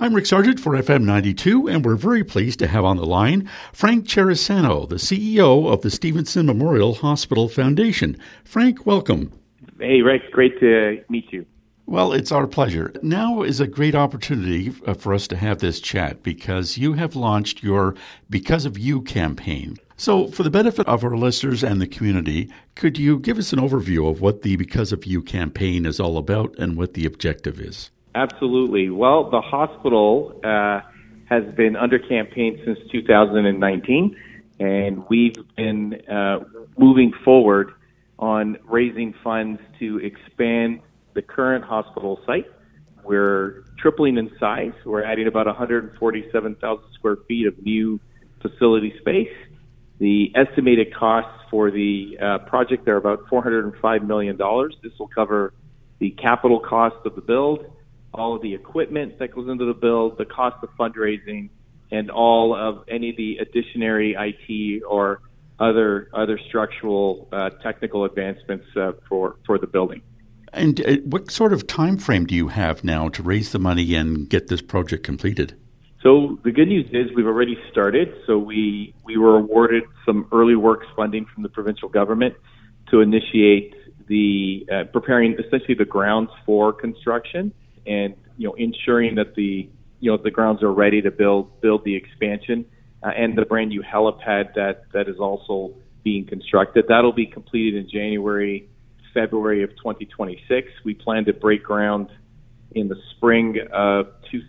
I'm Rick Sargent for FM 92, and we're very pleased to have on the line Frank Cerisano, the CEO of the Stevenson Memorial Hospital Foundation. Frank, welcome. Hey, Rick. Great to meet you. Well, it's our pleasure. Now is a great opportunity for us to have this chat because you have launched your Because of You campaign. So for the benefit of our listeners and the community, could you give us an overview of what the Because of You campaign is all about and what the objective is? Absolutely. Well, the hospital has been under campaign since 2019, and we've been moving forward on raising funds to expand the current hospital site. We're tripling in size. We're adding about 147,000 square feet of new facility space. The estimated costs for the project are about $405 million. This will cover the capital cost of the build, all of the equipment that goes into the build, the cost of fundraising, and all of any of the additionary IT or other structural technical advancements for the building. And what sort of time frame do you have now to raise the money and get this project completed? So the good news is we've already started. So we were awarded some early works funding from the provincial government to initiate the preparing essentially the grounds for construction, and ensuring that the grounds are ready to build the expansion and the brand new helipad that is also being constructed. That'll be completed in February of 2026. We plan to break ground in the spring of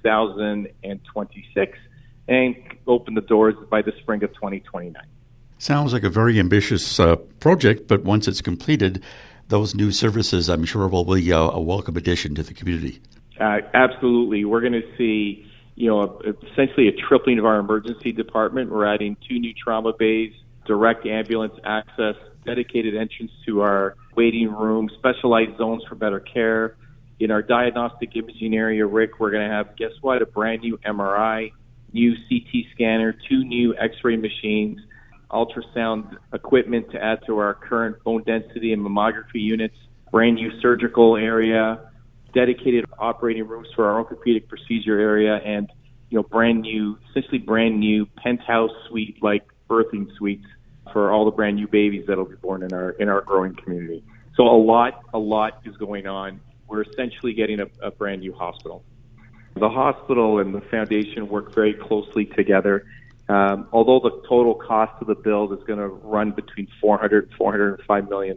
2026 and open the doors by the spring of 2029. Sounds like a very ambitious project, but once it's completed, those new services, I'm sure, will be a welcome addition to the community. Absolutely. We're going to see, essentially a tripling of our emergency department. We're adding 2 new trauma bays, direct ambulance access, dedicated entrance to our waiting room, specialized zones for better care. In our diagnostic imaging area, Rick, we're going to have, guess what, a brand new MRI, new CT scanner, 2 new X-ray machines, ultrasound equipment to add to our current bone density and mammography units, brand new surgical area, dedicated operating rooms for our orthopedic procedure area, and essentially brand new penthouse suite-like birthing suites for all the brand new babies that'll be born in our growing community. So a lot is going on. We're essentially getting a brand new hospital. The hospital and the foundation work very closely together. Although the total cost of the build is going to run between $400 and $405 million,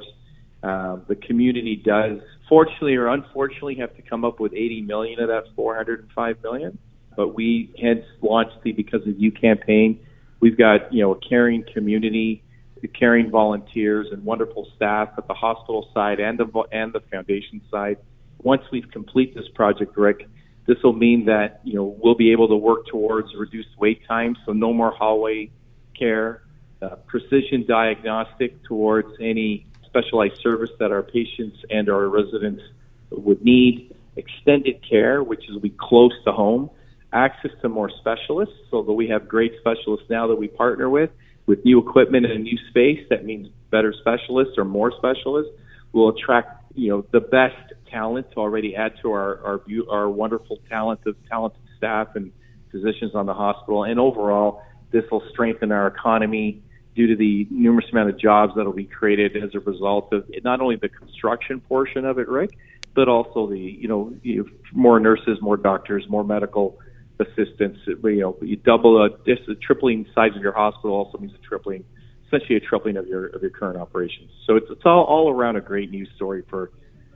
the community does, fortunately or unfortunately, have to come up with $80 million of that $405 million. But we hence launched the Because of You campaign. We've got a caring community, caring volunteers, and wonderful staff at the hospital side and the foundation side. Once we complete this project, Rick, this will mean that we'll be able to work towards reduced wait times, so no more hallway care, precision diagnostic towards any specialized service that our patients and our residents would need, extended care, which will be close to home, access to more specialists, so that we have great specialists now that we partner with new equipment and a new space. That means better specialists or more specialists. We'll attract the best talent to already add to our wonderful talented staff and physicians on the hospital. And overall, this will strengthen our economy due to the numerous amount of jobs that will be created as a result of not only the construction portion of it, Rick, but also the more nurses, more doctors, more medical assistants. You double tripling the size of your hospital also means essentially a tripling of your current operations. So it's all around a great news story for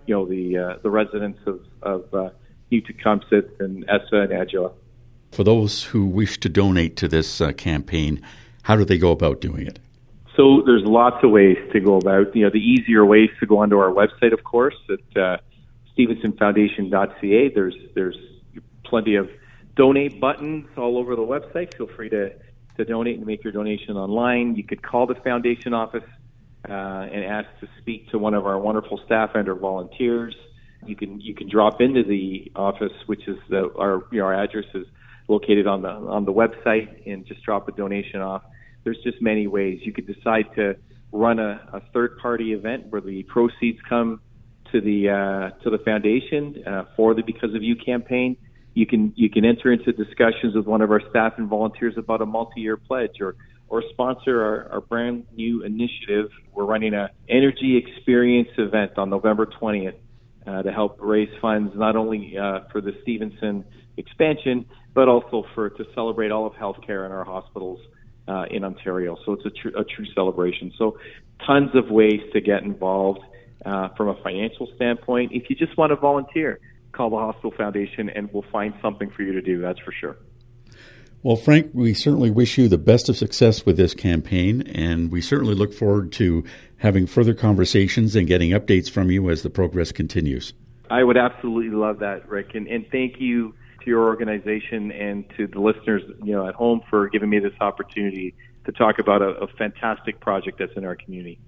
the residents of New Tecumseh and ESSA and Adula. For those who wish to donate to this campaign, how do they go about doing it? So there's lots of ways to go about. The easier way is to go onto our website, of course, at stevensonfoundation.ca. There's plenty of donate buttons all over the website. Feel free to donate and make your donation online. You could call the foundation office and ask to speak to one of our wonderful staff and our volunteers. You can drop into the office, which is our address is located on the website, and just drop a donation off. There's just many ways. You could decide to run a third-party event where the proceeds come to the foundation for the Because of You campaign. you can enter into discussions with one of our staff and volunteers about a multi-year pledge, or sponsor our brand new initiative. We're running a energy experience event on November 20th to help raise funds not only for the Stevenson expansion, but also to celebrate all of healthcare in our hospitals in Ontario. So it's a true celebration. So tons of ways to get involved from a financial standpoint. If you just want to volunteer, call the Hospital Foundation and we'll find something for you to do, that's for sure. Well, Frank, we certainly wish you the best of success with this campaign, and we certainly look forward to having further conversations and getting updates from you as the progress continues. I would absolutely love that, Rick, and thank you to your organization and to the listeners, at home for giving me this opportunity to talk about a fantastic project that's in our community.